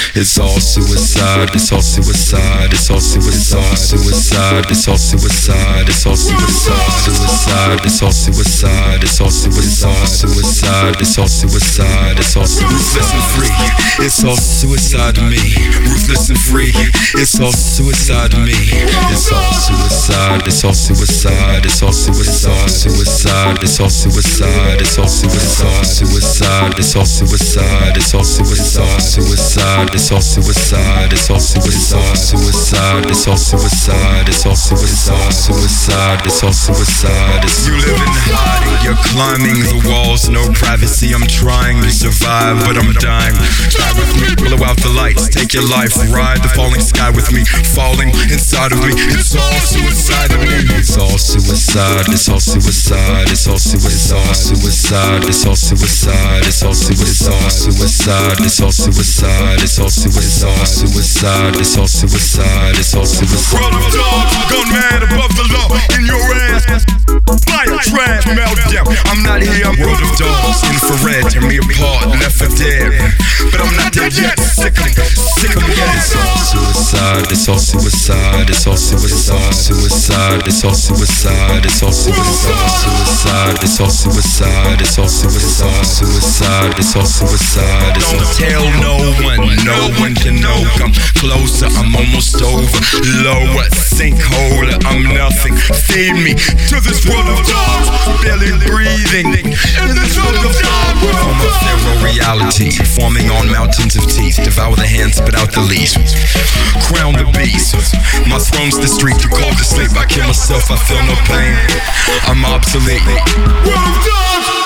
It's all suicide, it's all suicide, it's all suicide, suicide, it's all suicide, it's all suicide, suicide, it's all suicide, it's all suicide, suicide, it's all suicide, it's all ruthless and free. It's all suicide to me. Ruthless and free. It's all suicide to me. It's all suicide, it's all suicide, it's all suicide, suicide, it's all suicide, it's all suicide, suicide, it's all suicide, it's all suicide, suicide, it's all suicide, it's all suicide, suicide, it's all suicide, it's all suicide, suicide, it's all suicide. You live in hiding, you're climbing the walls, no privacy. I'm trying to survive, but I'm dying. Die with me, blow out the lights, take your life, ride the falling sky with me, falling inside of me. It's all suicide to me. It's all suicide, it's all suicide, it's all suicide, suicide, it's all suicide, it's all suicide, suicide, it's all suicide, it's all suicide, suicide, it's all suicide, it's all suicide. World of dogs, gone mad above the law, in your ass, fire, trash, meltdown. I'm not here, I'm world of dogs, infrared, tear me apart, left for dead. But I'm not dead yet, sick of me, yeah. It's all suicide, it's all suicide, it's all suicide, suicide, it's all suicide, it's all suicide, suicide, it's all suicide, it's all suicide, suicide, it's all suicide. Don't tell no one can know. Come closer, I'm almost over. Lower, sinkhole, I'm nothing. Feed me to this world of dogs, barely breathing in this world of dogs. From a feral reality, forming on mountains of teeth. Devour the hand, spit out the leash. Crown the beast. My throne's the street, too cold to sleep. I kill myself, I feel no pain. I'm obsolete. World of dogs!